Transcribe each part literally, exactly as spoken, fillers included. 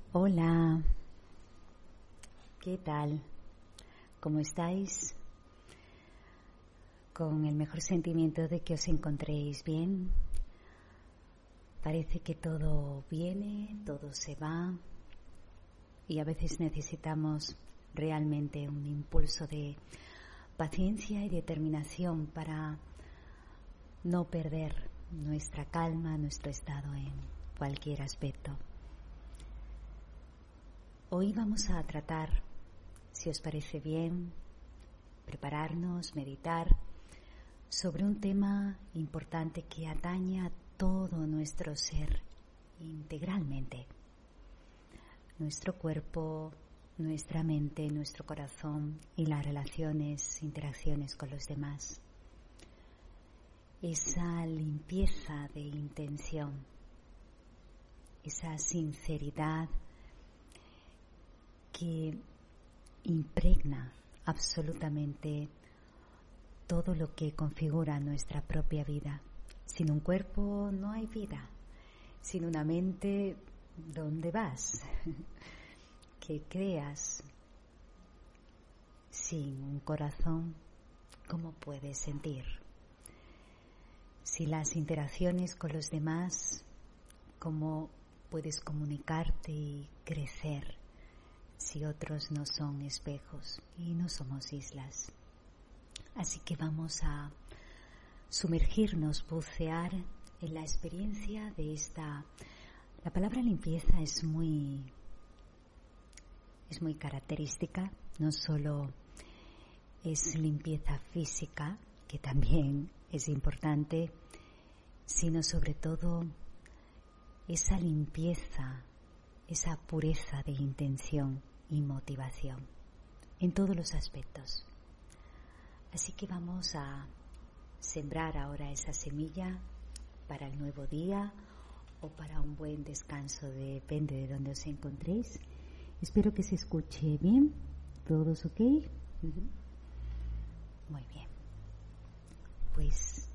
Hola, ¿qué tal? ¿Cómo estáis? Con el mejor sentimiento de que os encontréis bien. Parece que todo viene, todo se va y a veces necesitamos realmente un impulso de paciencia y determinación para no perder nuestra calma, nuestro estado en cualquier aspecto. Hoy vamos a tratar, si os parece bien, prepararnos, meditar sobre un tema importante que atañe a todo nuestro ser integralmente. Nuestro cuerpo, nuestra mente, nuestro corazón y las relaciones, interacciones con los demás. Esa limpieza de intención, esa sinceridad que impregna absolutamente todo lo que configura nuestra propia vida. Sin un cuerpo no hay vida. Sin una mente, ¿dónde vas? ¿Qué creas? Sin un corazón, ¿cómo puedes sentir? Si las interacciones con los demás, ¿cómo puedes comunicarte y crecer? Si otros no son espejos y no somos islas. Así que vamos a sumergirnos, bucear en la experiencia de esta... La palabra limpieza es muy, es muy característica, no solo es limpieza física, que también es importante, sino sobre todo esa limpieza, esa pureza de intención y motivación en todos los aspectos. Así que vamos a sembrar ahora esa semilla para el nuevo día o para un buen descanso, depende de donde os encontréis. Espero que se escuche bien. ¿Todos ok? Uh-huh. Muy bien. Pues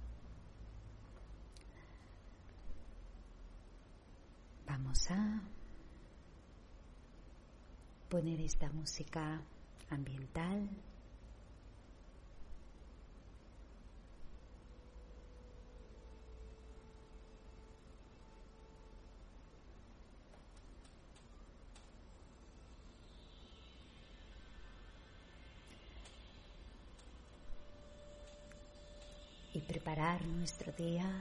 vamos a poner esta música ambiental. Y preparar nuestro día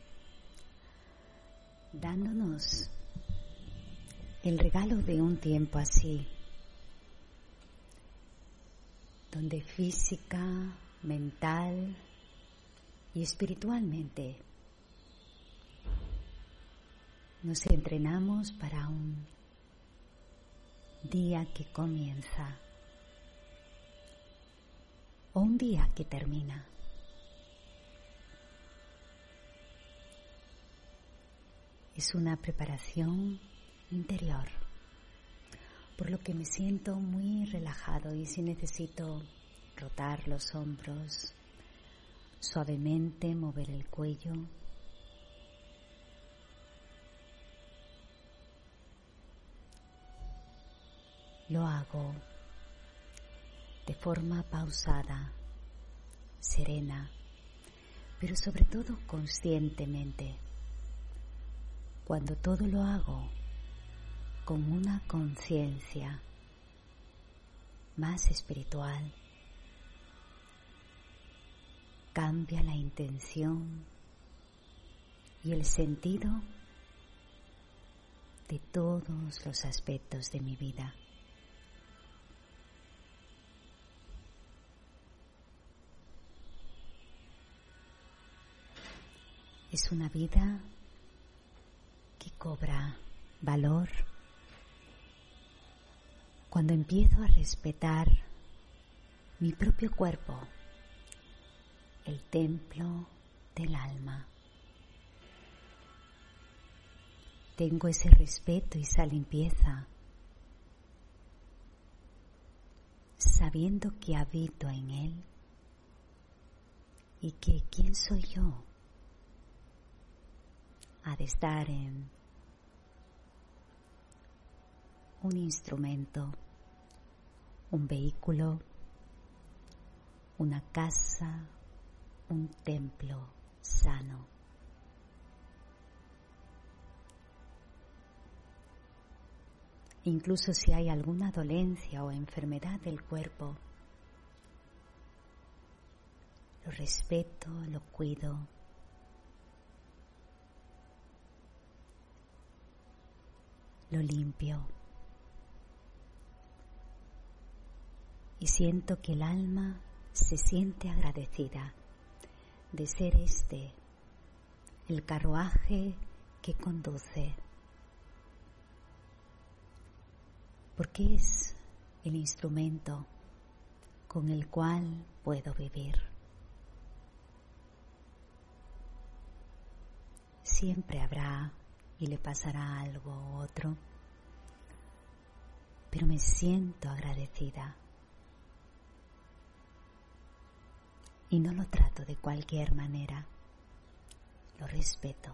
dándonos el regalo de un tiempo así, donde física, mental y espiritualmente nos entrenamos para un día que comienza o un día que termina. Es una preparación interior, por lo que me siento muy relajado y si necesito rotar los hombros, suavemente mover el cuello, lo hago de forma pausada, serena, pero sobre todo conscientemente. Cuando todo lo hago con una conciencia más espiritual, cambia la intención y el sentido de todos los aspectos de mi vida. Es una vida que cobra valor cuando empiezo a respetar mi propio cuerpo, el templo del alma. Tengo ese respeto y esa limpieza, sabiendo que habito en él y que quién soy yo ha de estar en un instrumento, un vehículo, una casa, un templo sano. Incluso si hay alguna dolencia o enfermedad del cuerpo, lo respeto, lo cuido. Lo limpio. Y siento que el alma se siente agradecida de ser este, el carruaje que conduce, porque es el instrumento con el cual puedo vivir. Siempre habrá y le pasará algo u otro, pero me siento agradecida y no lo trato de cualquier manera, lo respeto.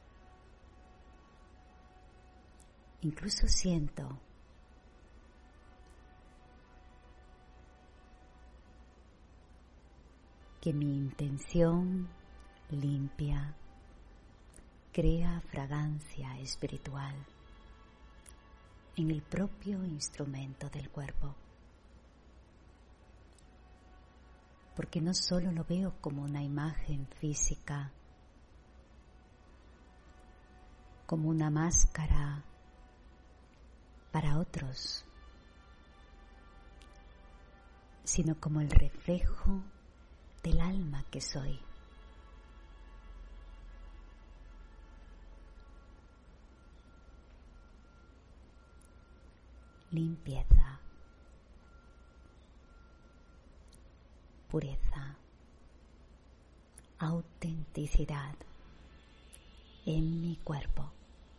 Incluso siento que mi intención limpia crea fragancia espiritual en el propio instrumento del cuerpo, porque no solo lo veo como una imagen física, como una máscara para otros, sino como el reflejo del alma que soy. Limpieza, pureza, autenticidad en mi cuerpo.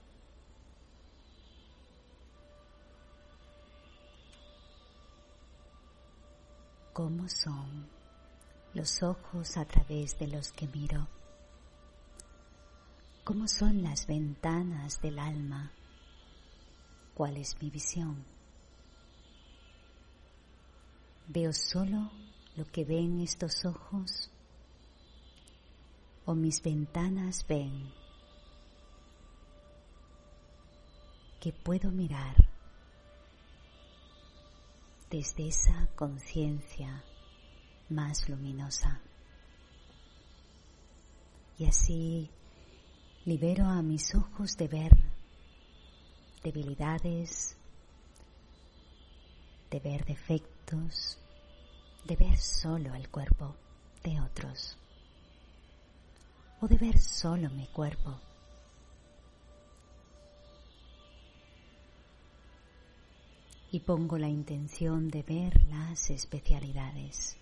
¿Cómo son los ojos a través de los que miro? ¿Cómo son las ventanas del alma? ¿Cuál es mi visión? ¿Veo solo lo que ven estos ojos? ¿O mis ventanas ven que puedo mirar desde esa conciencia más luminosa? Y así libero a mis ojos de ver debilidades, de ver defectos, de ver solo el cuerpo de otros, o de ver solo mi cuerpo. Y pongo la intención de ver las especialidades.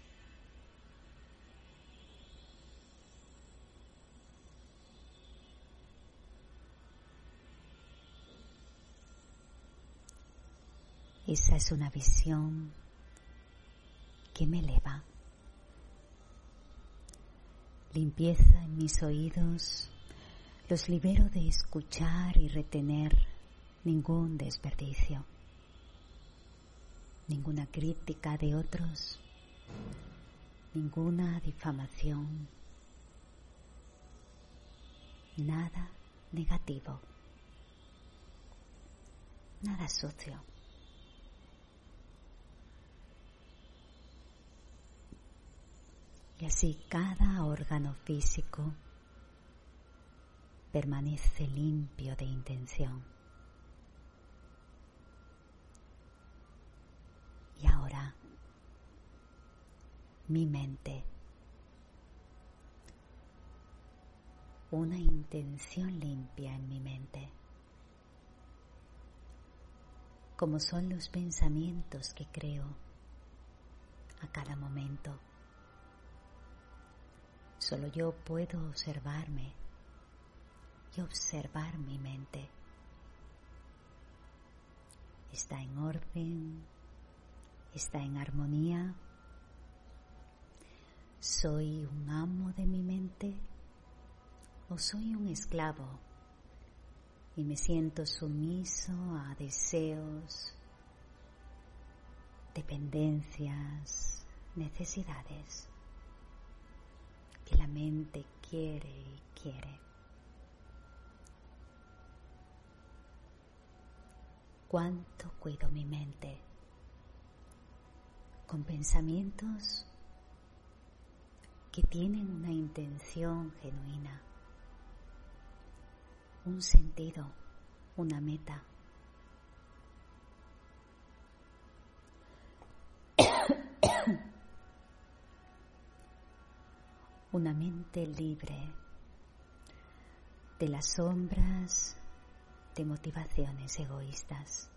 Esa es una visión que me eleva. Limpieza en mis oídos, los libero de escuchar y retener ningún desperdicio, ninguna crítica de otros, ninguna difamación, nada negativo, nada sucio. Y así cada órgano físico permanece limpio de intención. Y ahora, mi mente, una intención limpia en mi mente, como son los pensamientos que creo a cada momento. Solo yo puedo observarme y observar mi mente. ¿Está en orden? ¿Está en armonía? ¿Soy un amo de mi mente o soy un esclavo y me siento sumiso a deseos dependencias, necesidades que la mente quiere y quiere. ¿Cuánto cuido mi mente con pensamientos que tienen una intención genuina, un sentido, una meta? Una mente libre de las sombras de motivaciones egoístas.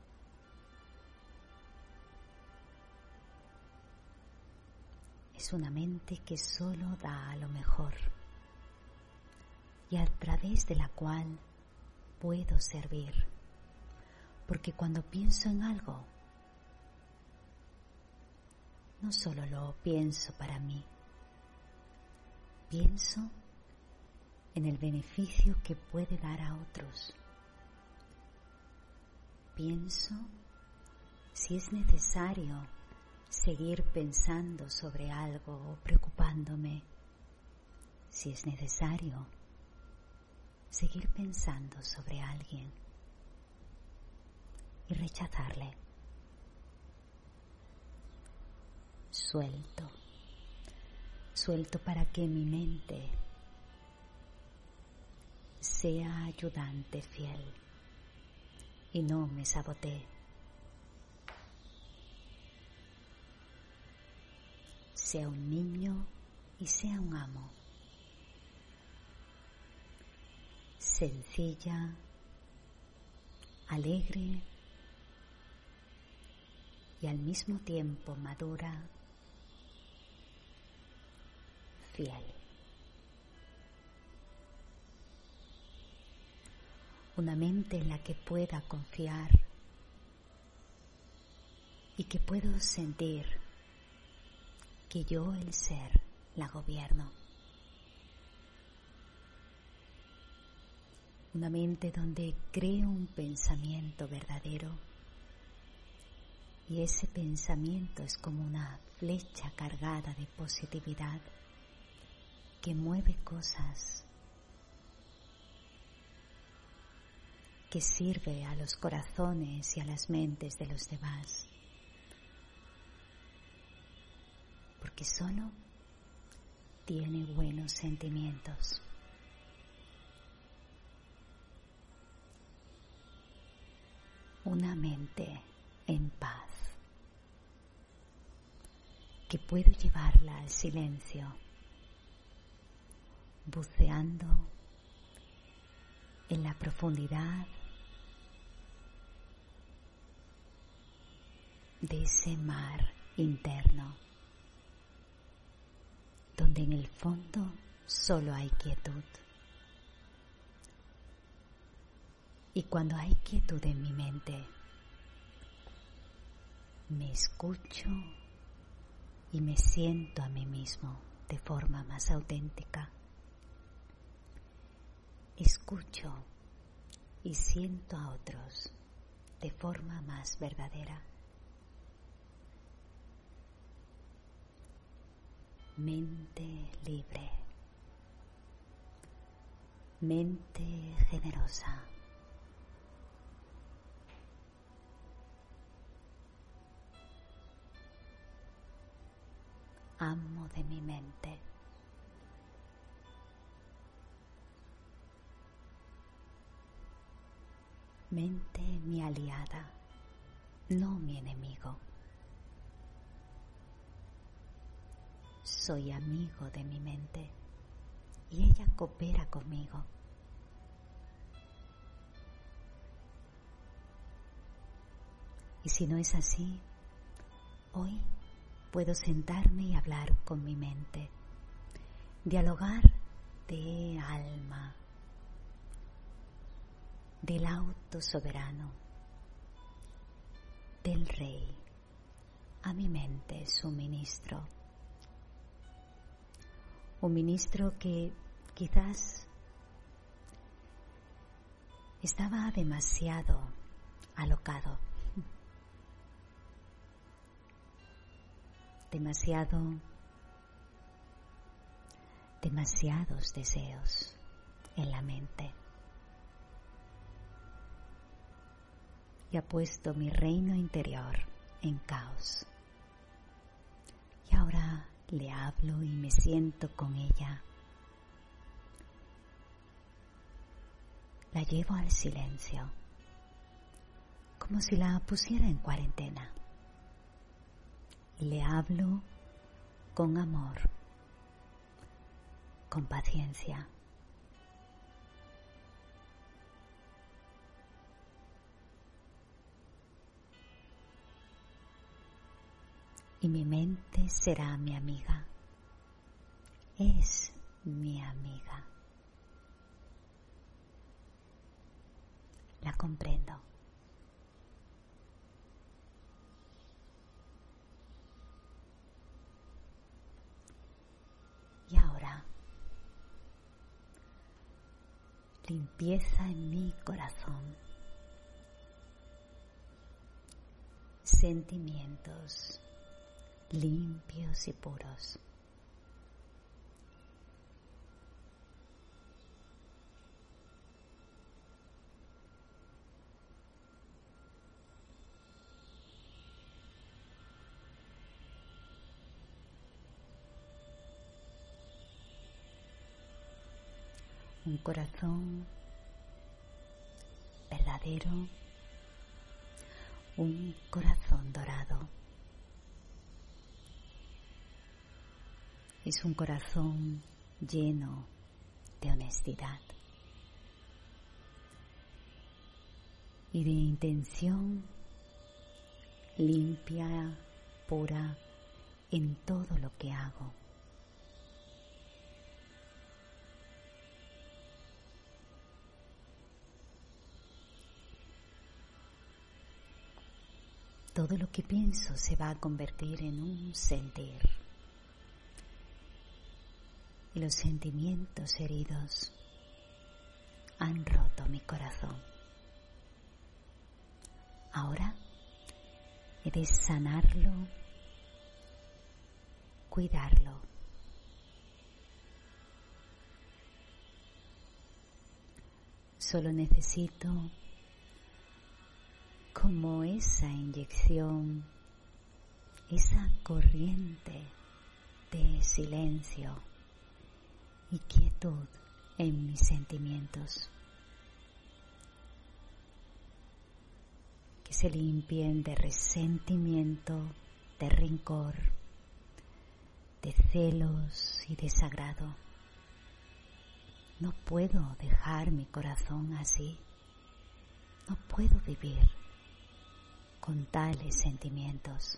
Es una mente que solo da lo mejor y a través de la cual puedo servir, porque cuando pienso en algo, no solo lo pienso para mí, pienso en el beneficio que puede dar a otros. Pienso si es necesario seguir pensando sobre algo o preocupándome, si es necesario seguir pensando sobre alguien y rechazarle. Suelto, suelto para que mi mente sea ayudante fiel y no me sabotee. Sea un niño y sea un amo. Sencilla, alegre y al mismo tiempo madura, fiel. Una mente en la que pueda confiar y que puedo sentir que yo, el ser, la gobierno. Una mente donde creo un pensamiento verdadero y ese pensamiento es como una flecha cargada de positividad que mueve cosas, que sirve a los corazones y a las mentes de los demás, porque solo tiene buenos sentimientos. Una mente en paz, que puedo llevarla al silencio, buceando en la profundidad de ese mar interno, donde en el fondo solo hay quietud. Y cuando hay quietud en mi mente, me escucho y me siento a mí mismo de forma más auténtica. Escucho y siento a otros de forma más verdadera. Mente libre, mente generosa. Amo de mi mente. Mente mi aliada, no mi enemigo. Soy amigo de mi mente y ella coopera conmigo. Y si no es así, hoy puedo sentarme y hablar con mi mente, dialogar de alma, del auto soberano, del rey, a mi mente su ministro. Un ministro que quizás estaba demasiado alocado, demasiado, demasiados deseos en la mente. Y ha puesto mi reino interior en caos. Y ahora le hablo y me siento con ella. La llevo al silencio, como si la pusiera en cuarentena. Y le hablo con amor, con paciencia. Y mi mente será mi amiga. Es mi amiga. La comprendo. Y ahora, limpieza en mi corazón. Sentimientos limpios y puros. Un corazón verdadero, un corazón dorado. Es un corazón lleno de honestidad y de intención limpia, pura en todo lo que hago. Todo lo que pienso se va a convertir en un sentir. Y los sentimientos heridos han roto mi corazón. Ahora he de sanarlo, cuidarlo. Solo necesito como esa inyección, esa corriente de silencio y quietud en mis sentimientos, que se limpien de resentimiento, de rencor, de celos y desagrado. No puedo dejar mi corazón así, no puedo vivir con tales sentimientos,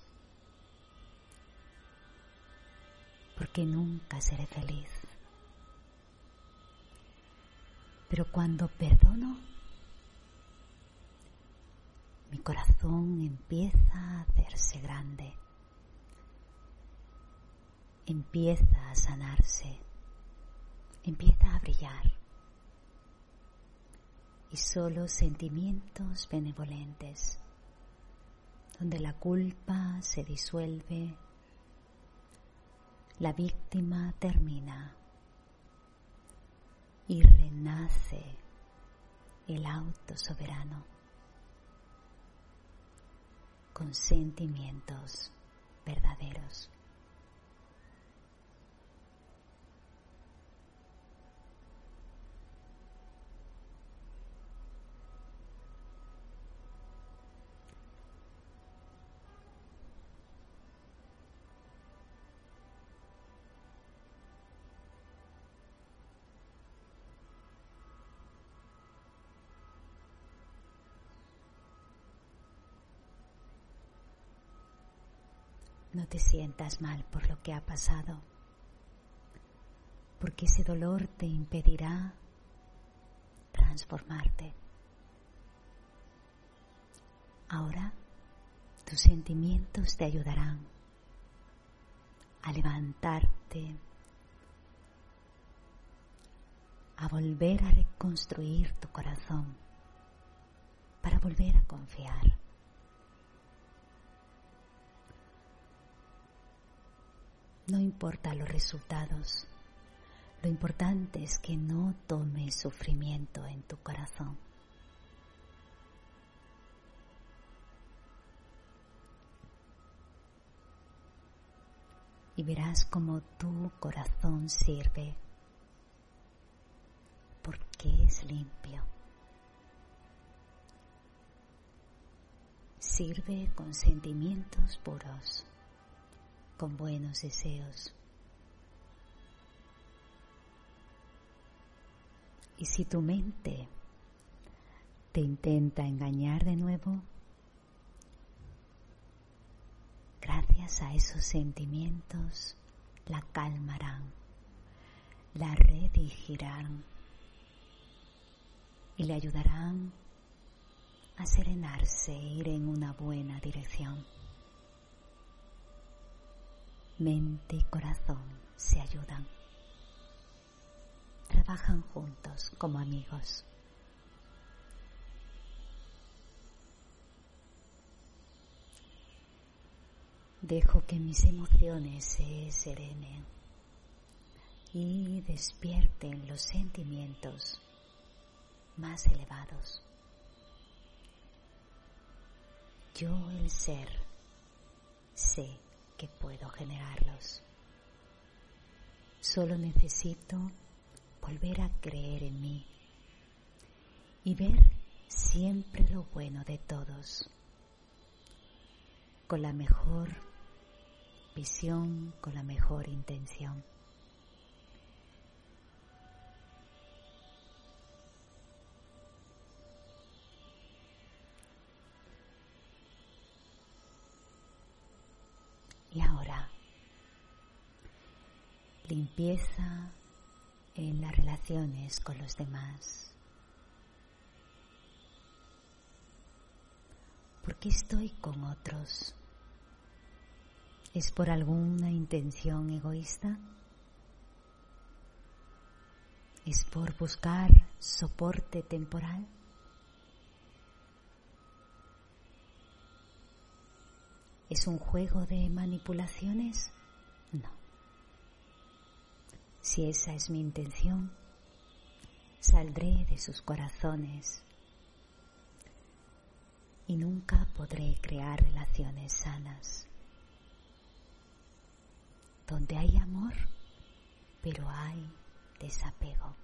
porque nunca seré feliz. Pero cuando perdono, mi corazón empieza a hacerse grande, empieza a sanarse, empieza a brillar. Y solo sentimientos benevolentes, donde la culpa se disuelve, la víctima termina y renace el auto soberano con sentimientos verdaderos. No te sientas mal por lo que ha pasado, porque ese dolor te impedirá transformarte. Ahora tus sentimientos te ayudarán a levantarte, a volver a reconstruir tu corazón, para volver a confiar. No importa los resultados, lo importante es que no tomes sufrimiento en tu corazón. Y verás cómo tu corazón sirve, porque es limpio. Sirve con sentimientos puros, con buenos deseos. Y si tu mente te intenta engañar de nuevo, gracias a esos sentimientos la calmarán, la redirigirán y le ayudarán a serenarse e ir en una buena dirección. Mente y corazón se ayudan, trabajan juntos como amigos. Dejo que mis emociones se serenen y despierten los sentimientos más elevados. Yo, el ser, sé que puedo generarlos. Solo necesito volver a creer en mí y ver siempre lo bueno de todos, con la mejor visión, con la mejor intención. Y ahora, limpieza en las relaciones con los demás. ¿Por qué estoy con otros? ¿Es por alguna intención egoísta? ¿Es por buscar soporte temporal? ¿Es un juego de manipulaciones? No. Si esa es mi intención, saldré de sus corazones y nunca podré crear relaciones sanas. Donde hay amor, pero hay desapego.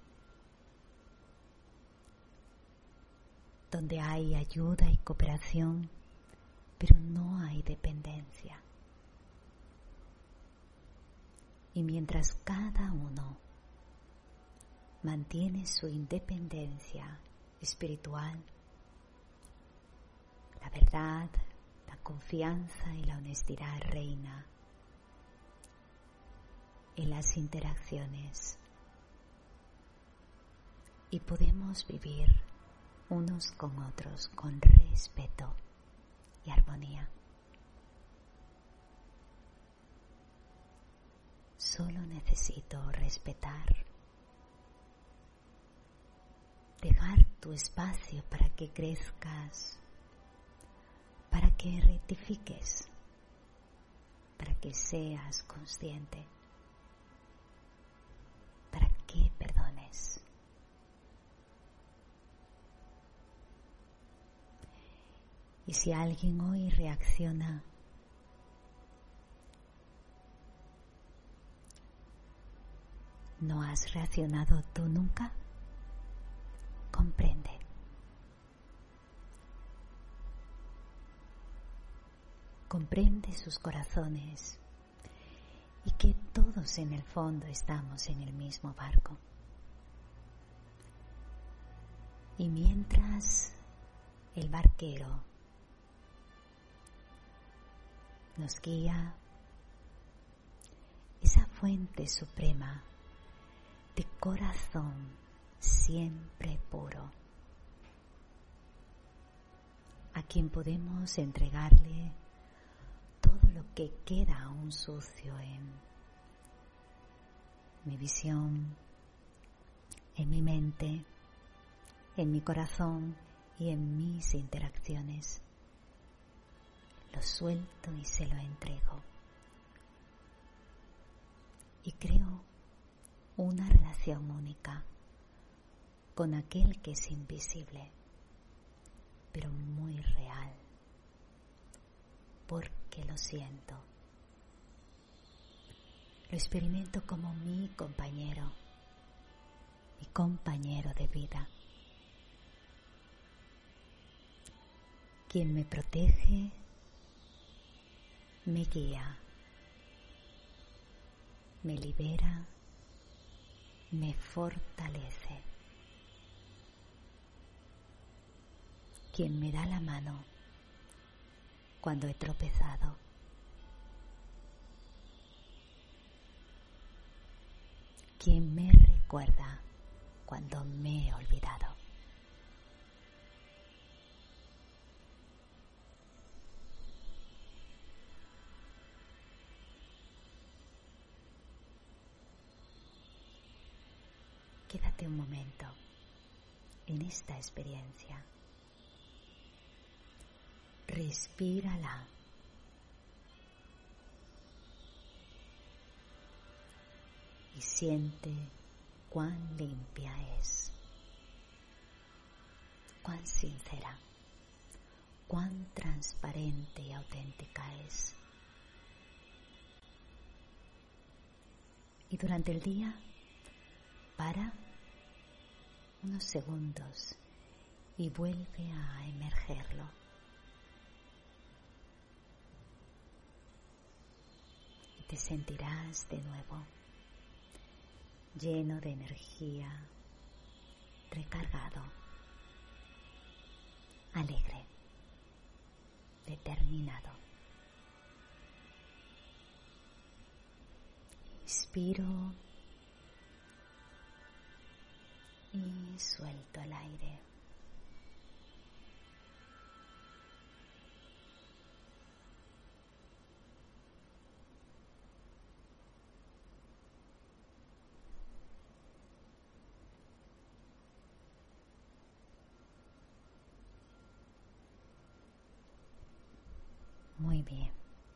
Donde hay ayuda y cooperación, pero no hay dependencia. Y mientras cada uno mantiene su independencia espiritual, la verdad, la confianza y la honestidad reina en las interacciones y podemos vivir unos con otros con respeto y armonía. Solo necesito respetar, dejar tu espacio para que crezcas, para que rectifiques, para que seas consciente, para que perdones. Y si alguien hoy reacciona ¿no has reaccionado tú nunca? Comprende. Comprende sus corazones y que todos en el fondo estamos en el mismo barco. Y mientras el barquero nos guía, esa fuente suprema de corazón siempre puro, a quien podemos entregarle todo lo que queda aún sucio en mi visión, en mi mente, en mi corazón y en mis interacciones. Lo suelto y se lo entrego. y creo una relación única con aquel que es invisible, pero muy real, porque lo siento. Lo experimento como mi compañero, mi compañero de vida, quien me protege, me guía, me libera, me fortalece, quien me da la mano cuando he tropezado, quien me recuerda cuando me he olvidado. Quédate un momento en esta experiencia. Respírala. Y siente cuán limpia es, cuán sincera, cuán transparente y auténtica es. Y durante el día, para unos segundos y vuelve a emergerlo. Y te sentirás de nuevo lleno de energía, recargado, alegre, determinado. Inspiro y suelto el aire. Muy bien.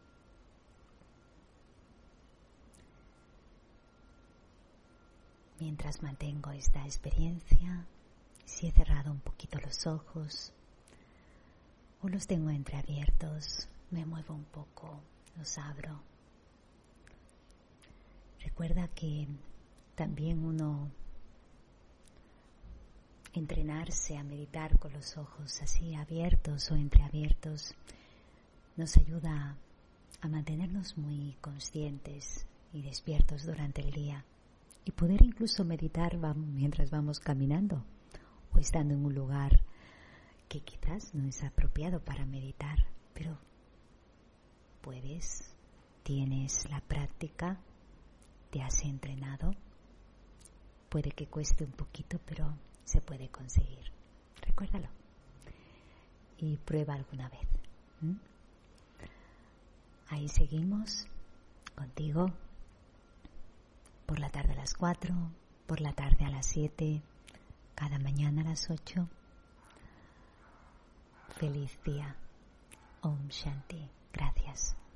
Mientras mantengo esta experiencia, si he cerrado un poquito los ojos o los tengo entreabiertos, me muevo un poco, los abro. Recuerda que también uno entrenarse a meditar con los ojos así abiertos o entreabiertos nos ayuda a mantenernos muy conscientes y despiertos durante el día y poder incluso meditar mientras vamos caminando o estando en un lugar que quizás no es apropiado para meditar, pero puedes, tienes la práctica, te has entrenado, puede que cueste un poquito, pero se puede conseguir. Recuérdalo y prueba alguna vez. ¿Mm? Ahí seguimos contigo por la tarde a las cuatro, por la tarde a las siete, cada mañana a las ocho. Feliz día. Om Shanti. Gracias.